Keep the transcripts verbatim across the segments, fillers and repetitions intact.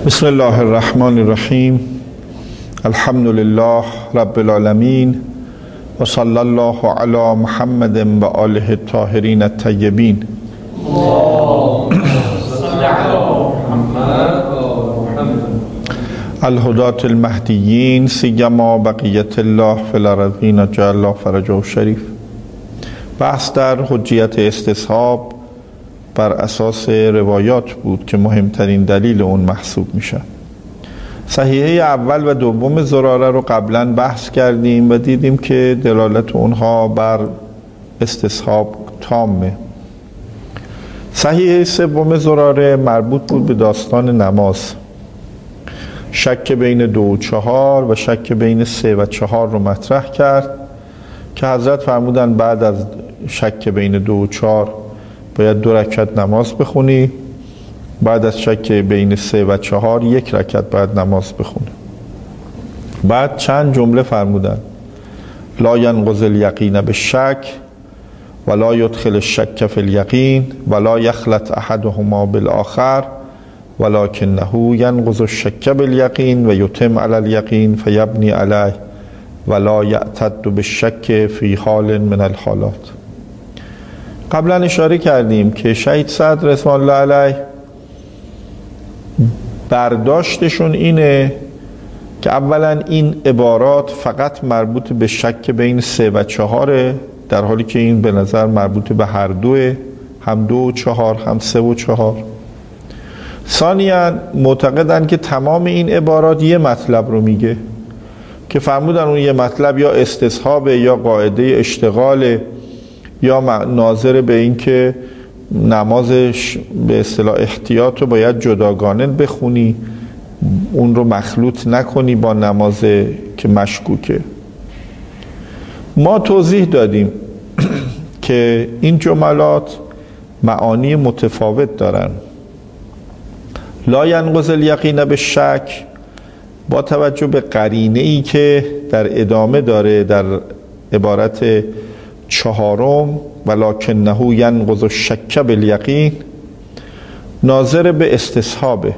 بسم الله الرحمن الرحیم. الحمد لله رب العالمین و صلی الله علی محمد و آله الطاهرین الطیبین. الهداة المهدیین سیما بقیت الله فی الارضین جعل الله فرجه شریف. بحث در حجیت استصحاب بر اساس روایات بود که مهمترین دلیل اون محسوب میشه. صحیحه اول و دوم زراره رو قبلا بحث کردیم و دیدیم که دلالت اونها بر استصحاب تامه. صحیحه سوم زراره مربوط بود به داستان نماز. شک بین دو و چهار و شک بین سه و چهار رو مطرح کرد که حضرت فرمودن بعد از شک بین دو و چهار باید دو رکعت نماز بخونی، بعد از شک بین سه و چهار یک رکعت باید نماز بخونی. بعد چند جمله فرمودن: لا ینقض الیقین بالشک ولا یدخل الشک فی الیقین ولا یخلط احدهما بالآخر ولکنه ینقض الشک بالیقین و یتم علی الیقین فیبنی علیه ولا یعتد بالشک فی حال من الحالات. قبلا اشاره کردیم که شهید صدر رضوان الله علیه برداشتشون اینه که اولا این عبارات فقط مربوط به شک بین سه و چهاره، در حالی که این به نظر مربوط به هر دوه، هم دو و چهار هم سه و چهار. ثانیاً معتقدن که تمام این عبارات یه مطلب رو میگه که فرمودن اون یه مطلب یا استصحاب یا قاعده اشتغال یا ناظر به این که نمازش به اصطلاح احتیاط رو باید جداگانه بخونی، اون رو مخلوط نکنی با نماز که مشکوکه. ما توضیح دادیم که این جملات معانی متفاوت دارن. لا ینقض الیقین بالشک با توجه به قرینه ای که در ادامه داره در عبارت چهارم ولکنه ینقض الشک بالیقین ناظر به استصحابه،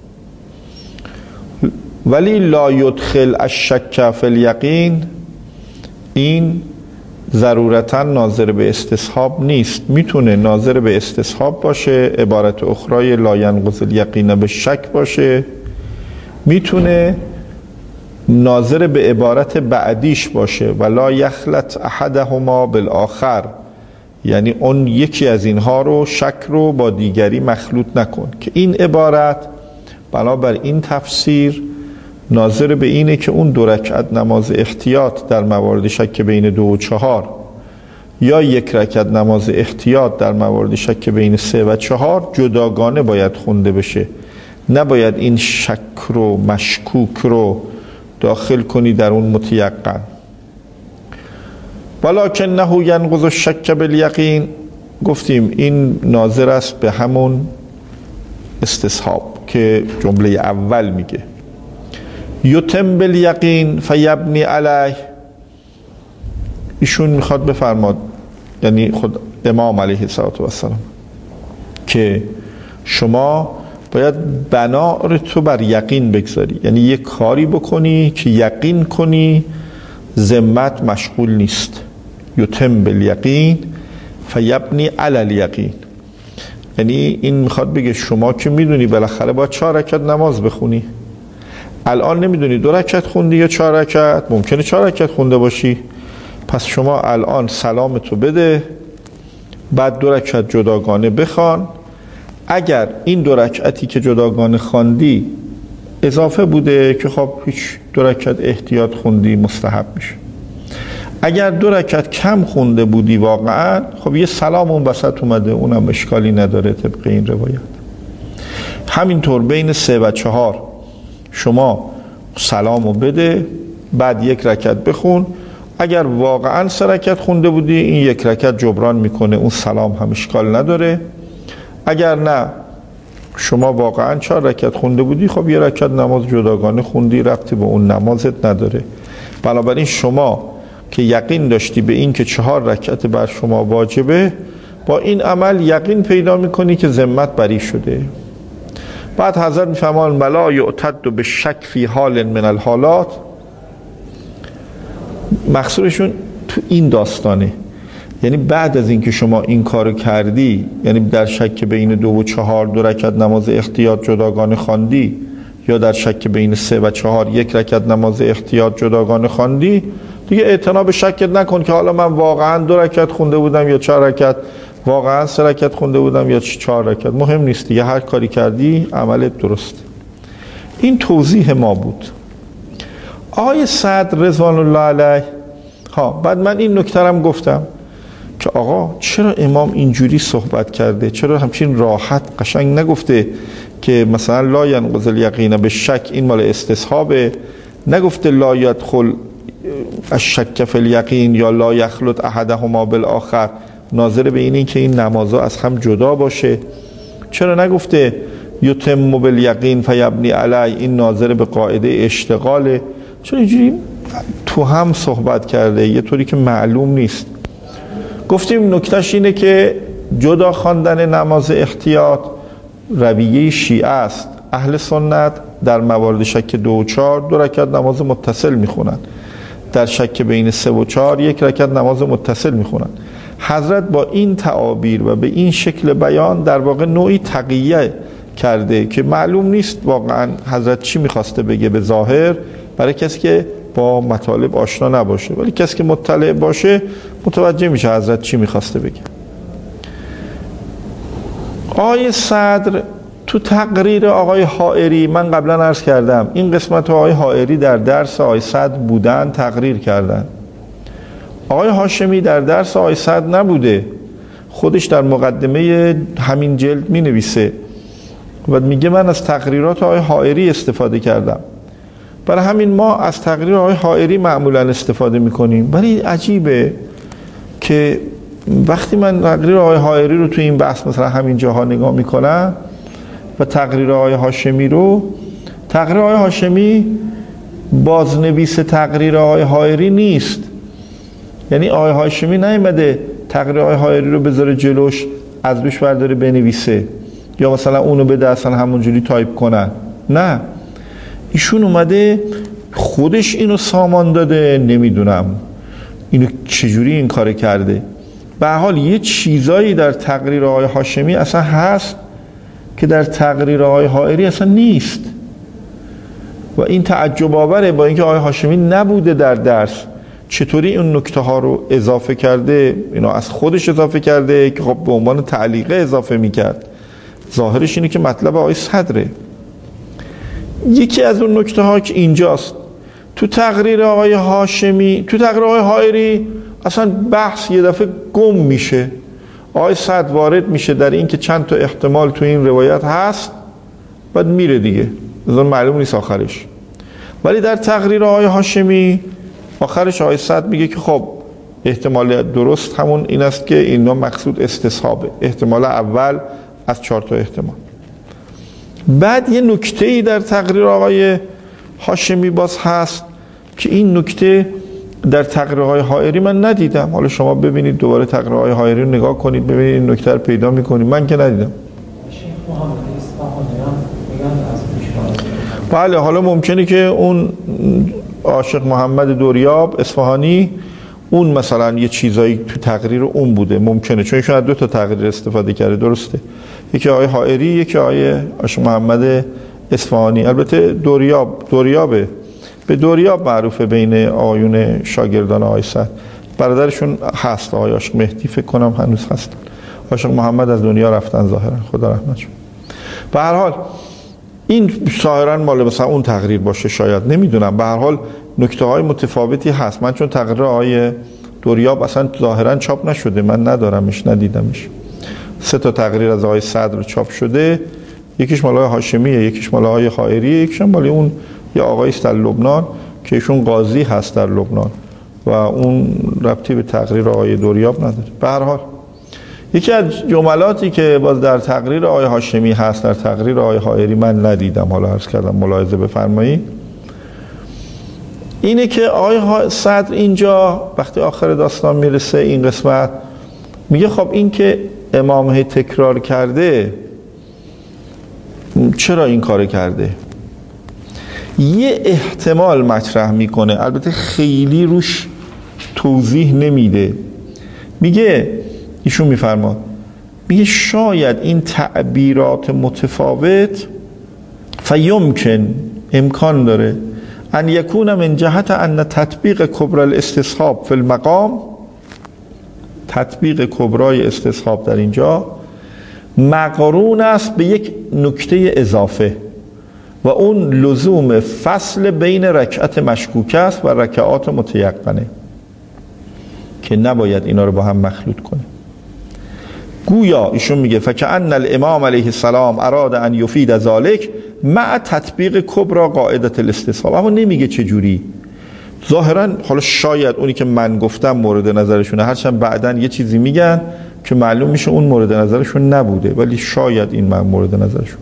ولی لا یدخل الشک فی الیقین این ضرورتا ناظر به استصحاب نیست، میتونه ناظر به استصحاب باشه، عبارت اخرای لا ینقض الیقین بالشک باشه، میتونه ناظر به عبارت بعدیش باشه ولا یخلط احدهما بالآخر، یعنی اون یکی از اینها رو شک رو با دیگری مخلوط نکن، که این عبارت بنابر این تفسیر ناظر به اینه که اون دو رکعت نماز احتیاط در موارد شک بین دو و چهار یا یک رکعت نماز احتیاط در موارد شک بین سه و چهار جداگانه باید خونده بشه، نباید این شک رو مشکوک رو داخل کنی در اون متیقن. ولکنه ینقض الشک بالیقین گفتیم این ناظر است به همون استصحاب که جمله اول میگه. یتم بالیقین فیبنی علیه، ایشون میخواد بفرماد، یعنی خود امام علیه السلام، که شما باید بنا تو بر یقین بگذاری، یعنی یک کاری بکنی که یقین کنی ذمت مشغول نیست. یتم بالیقین فیبنی علی الیقین، یعنی این میخواد بگه شما که میدونی بالاخره باید چهار رکعت نماز بخونی، الان نمیدونی دو رکعت خوندی یا چهار رکعت، ممکنه چهار رکعت خونده باشی، پس شما الان سلامتو بده، بعد دو رکعت جداگانه بخوان. اگر این دو رکعتی که جداگانه خواندی اضافه بوده که خب هیچ، دو رکعت احتیاط خوندی مستحب میشه. اگر دو رکعت کم خونده بودی واقعا، خب یه سلام اون وسط اومده، اونم اشکالی نداره طبق این روایت. همینطور بین سه و چهار شما سلامو بده، بعد یک رکعت بخون. اگر واقعا سه رکعت خونده بودی این یک رکعت جبران میکنه، اون سلام هم اشکال نداره. اگر نه شما واقعا چهار رکعت خونده بودی، خب یه رکعت نماز جداگانه خوندی، ربطی به اون نمازت نداره. بنابراین شما که یقین داشتی به این که چهار رکعت بر شما واجبه، با این عمل یقین پیدا میکنی که ذمت بری شده. بعد حضرت میفرمان ولا یعتد به شک فی حال من الحالات. مقصودشون تو این داستانه، یعنی بعد از اینکه شما این کارو کردی، یعنی در شک بین دو و چهار دو رکعت نماز احتیاط جداگانه خواندی، یا در شک بین سه و چهار یک رکعت نماز احتیاط جداگانه خواندی، دیگه اعتنا به شکت نکن که حالا من واقعا دو رکعت خونده بودم یا چهار رکعت، واقعا سه رکعت خونده بودم یا چهار رکعت، مهم نیست دیگه، هر کاری کردی عملت درست. این توضیح ما بود. آقای سعد رضوان الله علیه ها بعد من این نکته هم گفتم که آقا چرا امام اینجوری صحبت کرده، چرا همچین راحت قشنگ نگفته که مثلا لا ینقض الیقین به شک، این مال استصحابه، نگفته لا یدخل الشک فی الیقین یا لا یخلط احدهما بالآخر، ناظر به این که این نمازها از هم جدا باشه. چرا نگفته یتم بالیقین فیبنی علی، این ناظر به قاعده اشتغاله؟ چرا اینجوری تو هم صحبت کرده یه طوری که معلوم نیست؟ گفتیم نکتهش اینه که جدا خواندن نماز احتیاط رویه شیعه است. اهل سنت در موارد شک دو و چهار دو رکعت نماز متصل میخونن، در شک بین سه و چهار یک رکعت نماز متصل میخونن. حضرت با این تعابیر و به این شکل بیان در واقع نوعی تقیه کرده که معلوم نیست واقعا حضرت چی میخواسته بگه به ظاهر، برای کسی که با مطالب آشنا نباشه، ولی کسی که مطلع باشه متوجه میشه حضرت چی میخواسته بگه. آقای صدر تو تقریر آقای حائری، من قبلا عرض کردم این قسمت آقای حائری در درس آقای صدر بودن تقریر کردن. آقای هاشمی در درس آقای صدر نبوده، خودش در مقدمه همین جلد می نویسه و میگه من از تقریرات آقای حائری استفاده کردم. برای همین ما از تقریر آقای حائری معمولا استفاده میکنیم. ولی عجیبه که وقتی من تقریر آقای حائری رو تو این بحث مثلا همین جاها نگاه میکنم و تقریر آقای هاشمی رو، تقریر آقای هاشمی بازنویس تقریر آقای حائری نیست. یعنی آقای هاشمی نیامده تقریر آقای حائری رو بذاره جلوش از روش برداره بنویسه یا مثلا اونو بده اصلا همونجوری تایپ کنن، نه، ایشون اومده خودش اینو سامان داده. نمیدونم اینو چجوری این کار کرده. به هر حال یه چیزایی در تقریر آقای هاشمی اصلا هست که در تقریر آقای حائری اصلا نیست و این تعجب آوره، با اینکه آقای هاشمی نبوده در درس چطوری اون نکته ها رو اضافه کرده، اینا از خودش اضافه کرده که خب به عنوان تعلیقه اضافه میکرد. ظاهرش اینه که مطلب آقای صدره. یکی از اون نکته ها که اینجاست تو تقریر آقای هاشمی، تو تقریر آقای حائری اصلا بحث یه دفعه گم میشه. آقای صدر وارد میشه در این که چند تا احتمال تو این روایت هست، بعد میره دیگه، مثلا معلوم نیست آخرش. ولی در تقریر آقای هاشمی آخرش آقای صدر میگه که خب احتمال درست همون این است که اینا مقصود استصحابه، احتمال اول از چهار تا احتمال. بعد یه نکته‌ای در تقریر آقای هاشمی باز هست که این نکته در تقریر آقای حائری من ندیدم. حالا شما ببینید دوباره تقریر آقای حائری رو نگاه کنید ببینید این نکته رو پیدا می‌کنید، من که ندیدم. بله، حالا ممکنه که اون عاشق محمد دوریاب اصفهانی اون مثلا یه چیزایی تو تقریر اون بوده، ممکنه، چون ایشون از دو تا تقریر استفاده کرده، درسته، یکی آقای حائری یکی آقای عاشق محمد اصفهانی. البته دوریاب دوریابه به دوریاب معروفه بین آقایون شاگردان آقای صدر. برادرشون هست آقای عاشق مهدی فکر کنم هنوز هستن. عاشق محمد از دنیا رفتن ظاهرا، خدا رحمتشون. به هر حال این ظاهرا مال مثلا اون تقریر باشه، شاید، نمیدونم. به هر حال نکته های متفاوتی هست. من چون تقریر آقای دوریاب اصلا ظاهرا چاپ نشده، من ندارمش، ندیدمش. سه تا تقریر از آقای صدر چاپ شده، یکیش مال آقای هاشمیه، یکیش مال آقای حائری، یکیش مال اون یه آقایی است در لبنان که ایشون قاضی هست در لبنان و اون ربطی به تقریر آقای دوریاب نداره. به هر حال یکی از جملاتی که باز در تقریر آقای هاشمی هست در تقریر آقای حائری من ندیدم، حالا عرض کردم ملاحظه بفرمایید، اینه که آقای صدر اینجا وقتی آخر داستان میرسه این قسمت میگه خب این که امام تکرار کرده چرا این کار کرده؟ یه احتمال مطرح میکنه، البته خیلی روش توضیح نمیده. میگه ایشون میفرماد میگه شاید این تعبیرات متفاوت فیمکن امکان داره ان یکون من جهت ان تطبیق کبرى الاستصحاب فی المقام، تطبیق کبرای استصحاب در اینجا مقرون است به یک نکته اضافه و اون لزوم فصل بین رکعت مشکوک است و رکعات متیقنه که نباید اینا رو با هم مخلوط کنه. گویا ایشون میگه فکأن الامام علیه السلام اراد ان یفید ذلک مع تطبیق کبرى قاعده الاستصحاب، اما نمیگه چه جوری. ظاهرا حالا شاید اونی که من گفتم مورد نظرشونه، هرچند بعدن یه چیزی میگن که معلوم میشه اون مورد نظرشون نبوده، ولی شاید این من مورد نظرشون.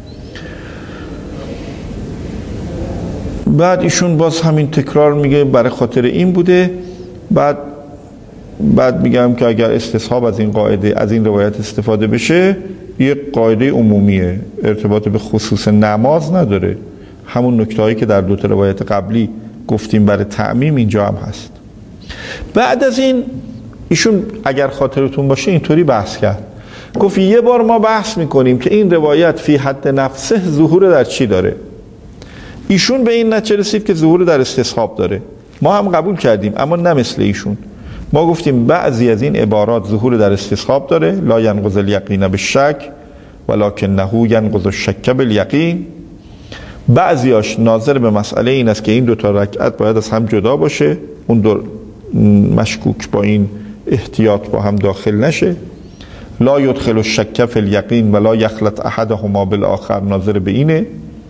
بعد ایشون باز همین تکرار میگه برای خاطر این بوده. بعد بعد میگم که اگر استصحاب از این قاعده از این روایت استفاده بشه یه قاعده عمومیه، ارتباط به خصوص نماز نداره، همون نکتهایی که در دو تا روایت قبلی گفتیم برای تعمیم اینجا هم هست. بعد از این ایشون اگر خاطرتون باشه اینطوری بحث کرد، گفت یه بار ما بحث میکنیم که این روایت فی حد نفسه ظهور در چی داره. ایشون به این نتیجه رسید که ظهور در استصحاب داره، ما هم قبول کردیم اما نه مثل ایشون. ما گفتیم بعضی از این عبارات ظهور در استصحاب داره، لا ینقض الیقین بالشک ولکنه ینقض الشک بالیقین. بعضیاش ناظر به مسئله این است که این دو تا رکعت باید از هم جدا باشه، اون دو مشکوک با این احتیاط با هم داخل نشه. لا یدخل الشک فی الیقین ولا یخلط احدهما بالآخر، ناظر به اینه.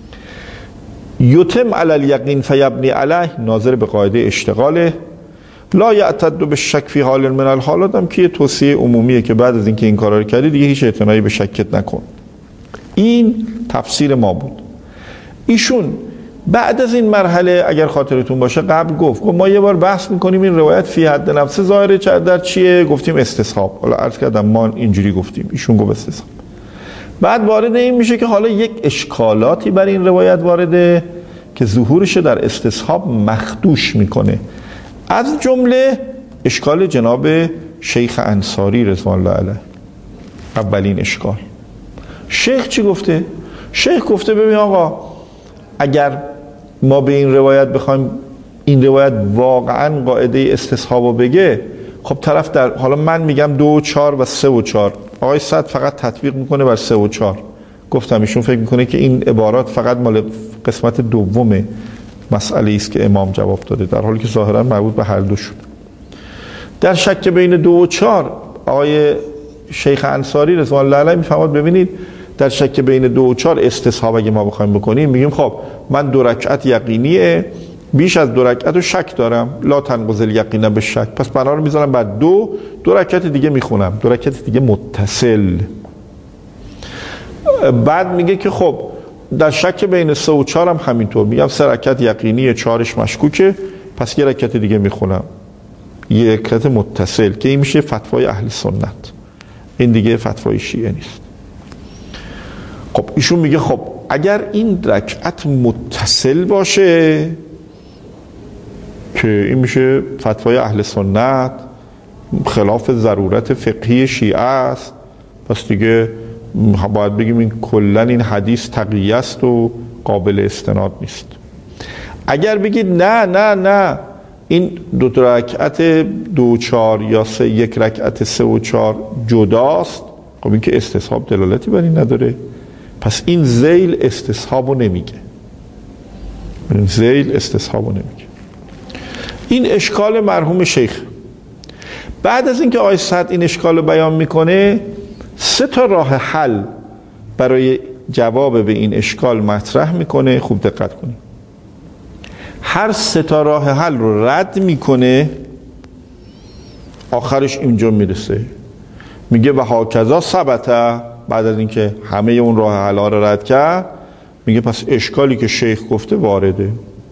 یتم علی الیقین فیبنی علیه، ناظر به قاعده اشتغاله. لا یعتد بالشک فی حال من الحالات هم که توصیه عمومیه که بعد از اینکه این کارا رو کردی دیگه هیچ اعتنایی به شکت نکن. این تفسیر ما بود. ایشون بعد از این مرحله اگر خاطرتون باشه قبل گفت گفت ما یه بار بحث میکنیم این روایت فی حد نفسه ظاهره در چیه، گفتیم استصحاب. حالا عرض کردم ما اینجوری گفتیم، ایشون گفت استصحاب. بعد وارد این میشه که حالا یک اشکالاتی بر این روایت وارده که ظهورش در استصحاب مخدوش میکنه، از جمله اشکال جناب شیخ انصاری رضوان الله علیه. اولین اشکال شیخ چی گفته؟ شیخ گفته ببین آقا اگر ما به این روایت بخوایم این روایت واقعا قاعده استصحابو بگه، خب طرف در حالا من میگم دو و چار و سه و چار، آقای صد فقط تطبیق میکنه بر سه و چار. گفتم ایشون فکر میکنه که این عبارات فقط مال قسمت دوم مسئله است که امام جواب داده، در حالی که ظاهرا مربوط به هر دو شد. در شک بین دو و چار آقای شیخ انصاری رضوان الله علیه میفهمد ببینید در شک بین دو و چار استصحاب اگه ما بخوایم بکنیم میگیم خب من دو رکعت یقینیه، بیش از دو رکعت رو شک دارم، لا تنقض الیقین بالشک، پس بنا رو میذارم بعد دو دو رکعت دیگه میخونم، دو رکعت دیگه متصل. بعد میگه که خب در شک بین سه و چار هم همینطور، میگم سه رکعت یقینیه چارش مشکوکه، پس یه رکعت دیگه میخونم، یه رکعت متصل، که این میشه فتوای اهل سنت، این دیگه فتوای شیعه نیست. خب ایشون میگه خب اگر این رکعت متصل باشه که این میشه فتوای اهل سنت، خلاف ضرورت فقهی شیعه است، پس دیگه باید بگیم این کلن این حدیث تقیه است و قابل استناد نیست. اگر بگید نه نه نه این دو رکعت دو چار یا سه یک رکعت سه و چار جداست، خب این که استصحاب دلالتی بر این نداره، پس این ذیل استصحابو نمیگه، این ذیل استصحابو نمیگه. این اشکال مرحوم شیخ. بعد از اینکه آقای سعد این اشکال رو بیان میکنه، سه تا راه حل برای جواب به این اشکال مطرح میکنه. خوب دقت کنید، هر سه تا راه حل رو رد میکنه، آخرش اینجا میرسه میگه و هاکذا ثبته. بعد از اینکه همه اون راه حل ها رو رد کرد میگه پس اشکالی که شیخ گفته وارده.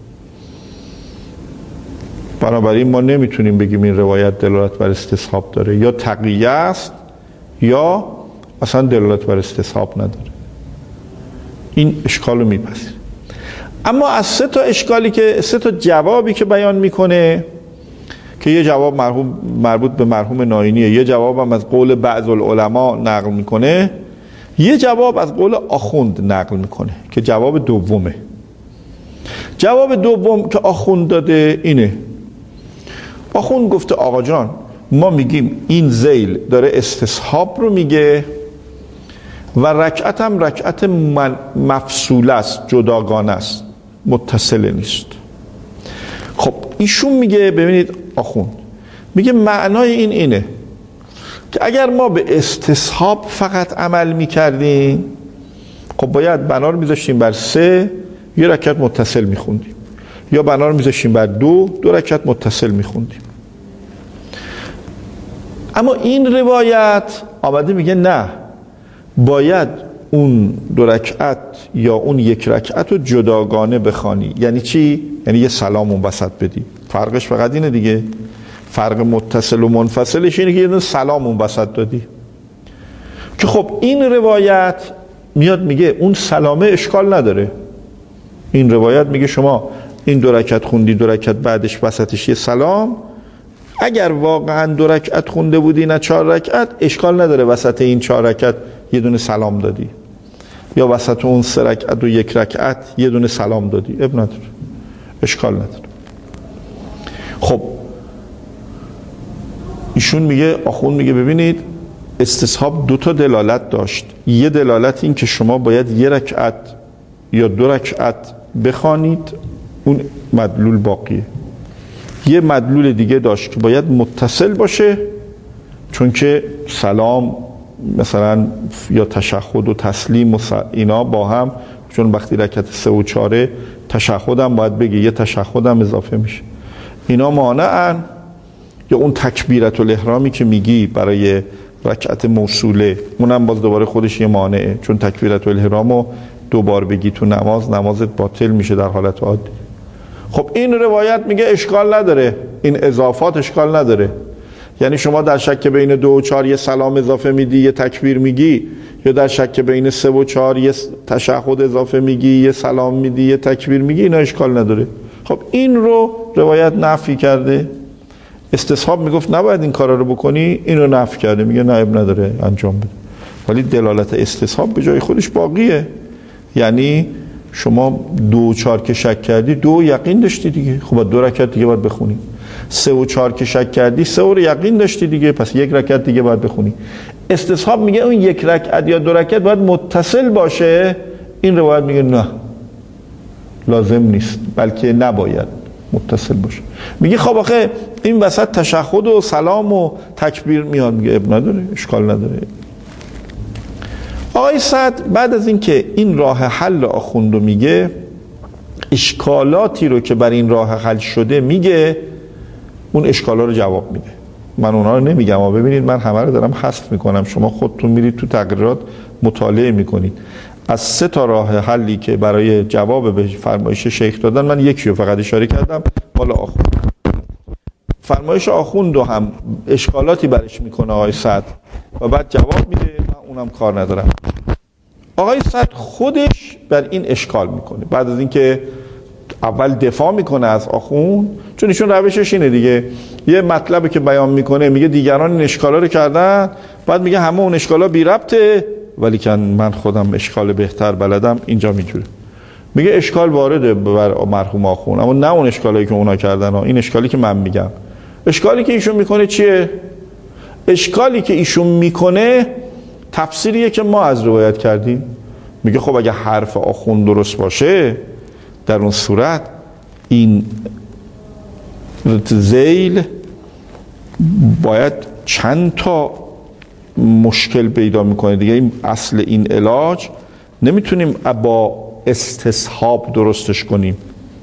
بنابراین ما نمیتونیم بگیم این روایت دلالت بر استصحاب داره، یا تقیه است یا اصلا دلالت بر استصحاب نداره. این اشکال رو میپذیره. اما از سه تا اشکالی که سه تا جوابی که بیان میکنه که یه جواب مرحوم مربوط به مرحوم ناینیه، یه جواب هم از قول بعض العلماء نقل میکنه، یه جواب از قول آخوند نقل میکنه که جواب دومه. جواب دوم که آخوند داده اینه، آخوند گفته آقا جان ما میگیم این ذیل داره استصحاب رو میگه و رکعت هم رکعت مفصول است، جداگانه است، متصل نیست. خب ایشون میگه ببینید آخوند میگه معنای این اینه که اگر ما به استصحاب فقط عمل میکردیم خب باید بنا رو میذاشتیم بر سه، یه رکعت متصل میخوندیم، یا بنا رو میذاشتیم بر دو، دو رکعت متصل میخوندیم. اما این روایت آمده میگه نه، باید اون دو رکعت یا اون یک رکعت رو جداگانه بخوانی. یعنی چی؟ یعنی یه سلام اون وسط بدی. فرقش فقط اینه دیگه، فرق متصل و منفصلش اینه که یه دونه سلام اون وسط دادی. که خب این روایت میاد میگه اون سلامه اشکال نداره. این روایت میگه شما این دو رکعت خوندی، دو رکعت بعدش وسطش یه سلام، اگر واقعا دو رکعت خونده بودی نه چهار رکعت، اشکال نداره وسط این چهار رکعت یه دونه سلام دادی، یا وسط اون سه رکعت و یک رکعت یه دونه سلام دادی، اب نداره، اشکال نداره. خب ایشون میگه، آخوند میگه ببینید استصحاب دو تا دلالت داشت. یه دلالت این که شما باید یه رکعت یا دو رکعت بخوانید، اون مدلول باقیه. یه مدلول دیگه داشت که باید متصل باشه، چون که سلام مثلا یا تشهد و تسلیم و اینا با هم، چون وقتی رکعت سه و چاره تشهد هم باید بگی، یه تشهد هم اضافه میشه، اینا مانعن. یا اون تکبیرت الاحرامی که میگی برای رکعت موصوله، اونم باز دوباره خودش یه مانعه، چون تکبیرت الاحرامو دوبار بگی تو نماز، نمازت باطل میشه در حالت عادی. خب این روایت میگه اشکال نداره، این اضافات اشکال نداره. یعنی شما در شک بین دو و چهار یه سلام اضافه میدی، یه تکبیر میگی، یا در شک بین سه و چهار یه تشهد اضافه میگی، یه سلام میدی، یه تکبیر میگی، اینا اشکال نداره. خب این رو روایت نفی کرده. استصحاب میگفت نباید این کارا رو بکنی، این رو نفی کرده، میگه نه اب نداره انجام بده. ولی دلالت استصحاب به جای خودش باقیه. یعنی شما دو و چهار که شک کردی، دو یقین داشتی دیگه، خب دو رکعت دیگه باید بخونی. سه و چهار که شک کردی، سه رو یقین داشتی دیگه، پس یک رکعت دیگه باید بخونی. استصحاب میگه اون یک رکعت یا دو رکعت باید متصل باشه. این روایت میگه نه، لازم نیست، بلکه نباید متصل باشه. میگه خب آخه این وسط تشهد و سلام و تکبیر میاد، میگه اب نداره، اشکال نداره. آقای سعد بعد از این که این راه حل آخوند رو میگه، اشکالاتی رو که بر این راه حل شده میگه، اون اشکالا رو جواب میده. من اونها رو نمیگم، اما ببینید من همه رو دارم حذف میکنم، شما خودتون میرید تو تقریرات مطالعه میکنید. از سه تا راه حلی که برای جواب به فرمایش شیخ دادن، من یکی رو فقط اشاره کردم، بالا آخوند. فرمایش آخوند رو هم اشکالاتی برش میکنه آقای سعد و بعد جواب میده، من اونم کار ندارم. آقای سعد خودش بر این اشکال میکنه بعد از اینکه اول دفاع میکنه از آخوند، چون ایشون روشش اینه دیگه، یه مطلبی که بیان میکنه میگه دیگران این اشکالا رو کردن، بعد میگه همه اون اشکالا بی ربطه، ولی که من خودم اشکال بهتر بلدم. اینجا میجوره میگه اشکال وارده بر مرحوم آخوند، اما نه اون اشکالی که اونا کردن، این اشکالی که من میگم. اشکالی که ایشون میکنه چیه؟ اشکالی که ایشون میکنه تفسیریه که ما از روایت کردیم. میگه خب اگه حرف آخوند درست باشه، در اون صورت این ذیل باید چند تا مشکل پیدا میکنه دیگه. این اصل این علاج نمیتونیم با استصحاب درستش کنیم،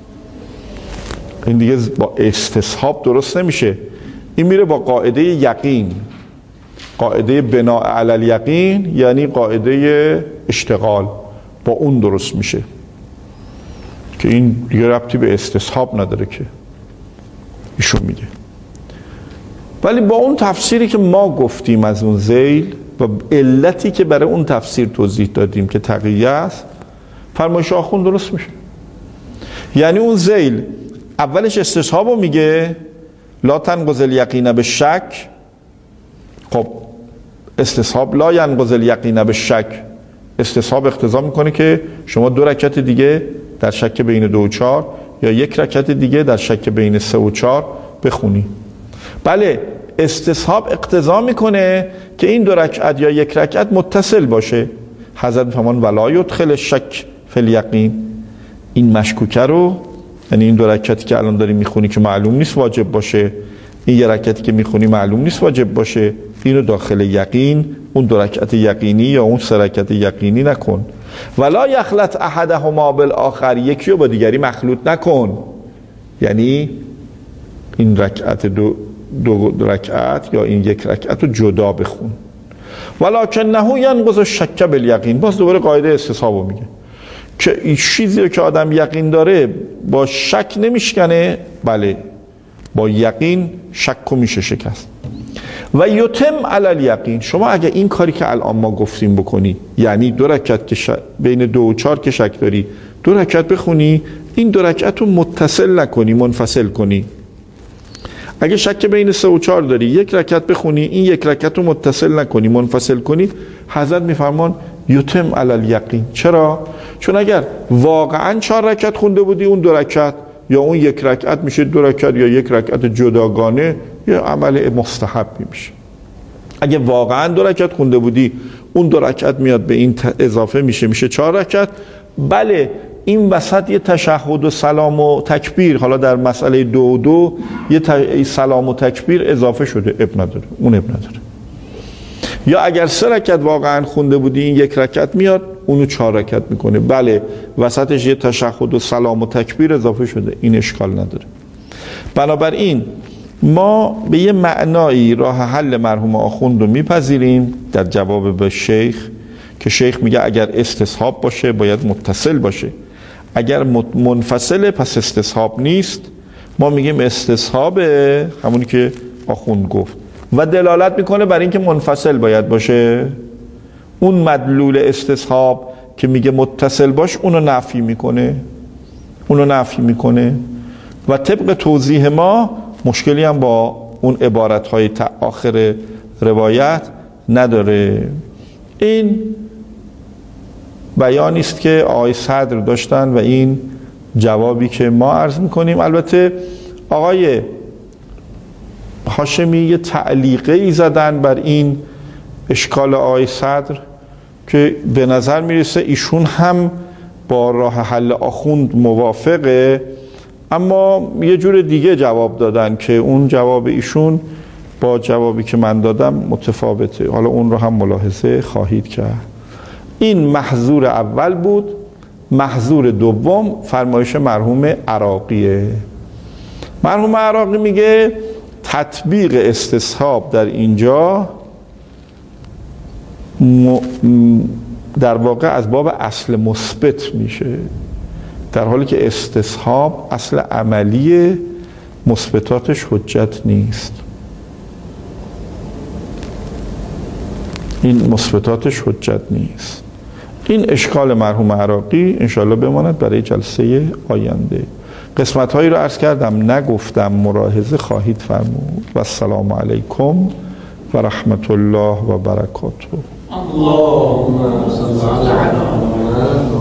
این دیگه با استصحاب درست نمیشه. این میره با قاعده یقین، قاعده بناء علی الیقین، یعنی قاعده اشتغال، با اون درست میشه که این دیگه ربطی به استصحاب نداره که ایشون میگه. ولی با اون تفسیری که ما گفتیم از اون ذیل و علتی که برای اون تفسیر توضیح دادیم که تقیه است، فرمایش آخوند درست میشه. یعنی اون ذیل اولش استصحابو میگه، لا تنقض الیقین بالشک. خب استصحاب لا ینقض الیقین بالشک، استصحاب اقتضا میکنه که شما دو رکعت دیگه در شک بین دو و چهار یا یک رکعت دیگه در شک بین سه و چهار بخونی. بله استصحاب اقتضا میکنه که این دو رکعت یا یک رکعت متصل باشه. حضرت میفرمان ولا یدخل الشک فی الیقین، این مشکوکه رو، یعنی این دو رکعتی که الان داری میخونی که معلوم نیست واجب باشه، این یه رکعتی که میخونی معلوم نیست واجب باشه، اینو داخل یقین، اون دو رکعت یقینی یا اون سه رکعت یقینی نکن. ولا یخلط احدهما بالآخر، یکی رو با دیگری مخلوط نکن. یعنی این رکعت دو, دو رکعت یا این یک رکعت رو جدا بخون. ولکنه ینقض الشک بالیقین، باز دوباره قاعده استصحابو میگه که این چیزی رو که آدم یقین داره با شک نمیشکنه، بله با یقین شک رو میشه شکست. و یتم علی الیقین، شما اگه این کاری که الان ما گفتیم بکنی، یعنی دو رکعت که ش... بین دو و چهار که شک داری دو رکعت بخونی، این دو رکعت رو متصل نکنی، منفصل کنی. اگه شک بین سه و چهار داری یک رکعت بخونی، این یک رکعت رو متصل نکنی، منفصل کنی، حضرت میفرمان یتم علی الیقین. چرا؟ چون اگر واقعا چهار رکعت خونده بودی، اون دو رکعت یا اون یک رکعت میشه دو رکعت یا یک رکعت جداگانه، یا عمل مستحبی میشه. اگه واقعا دو رکعت خونده بودی، اون دو رکعت میاد به این اضافه میشه میشه چهار رکعت. بله این وسط یه تشهد و سلام و تکبیر، حالا در مسئله دو و دو یه ت... سلام و تکبیر اضافه شده، اب نداره، اون اب نداره. یا اگر سه رکعت واقعا خونده بودی، این یک رکعت میاد اونو چهار رکعت میکنه، بله وسطش یه تشهد و سلام و تکبیر اضافه شده، این اشکال نداره. بنابراین ما به یه معنایی راه حل مرحوم آخوند رو میپذیریم در جواب به شیخ که شیخ میگه اگر استصحاب باشه باید متصل باشه، اگر منفصله پس استصحاب نیست. ما میگیم استصحابه، همونی که آخوند گفت، و دلالت میکنه بر اینکه منفصل باید باشه. اون مدلول استصحاب که میگه متصل باش اونو نفی میکنه، اونو نفی میکنه و طبق توضیح ما مشکلی هم با اون عبارتهای آخر روایت نداره. این بیانی است که آقای صدر داشتن و این جوابی که ما عرض میکنیم. البته آقای هاشمی یه تعلیقه ای زدن بر این اشکال آقای صدر که به نظر میرسه ایشون هم با راه حل آخوند موافقه، اما یه جور دیگه جواب دادن که اون جواب ایشون با جوابی که من دادم متفاوته. حالا اون رو هم ملاحظه خواهید کرد. این محظور اول بود. محظور دوم فرمایش مرحوم عراقیه. مرحوم عراقی میگه تطبیق استصحاب در اینجا در واقع از باب اصل مثبت میشه، در حالی که استصحاب اصل عملی مثبتاتش حجت نیست. این مثبتاتش حجت نیست. این اشکال مرحوم عراقی انشاءالله بماند برای جلسه آینده. قسمت هایی رو عرض کردم نگفتم، ملاحظه خواهید فرمود. و السلام علیکم و رحمت الله و برکاته. اللهم صل علی محمد.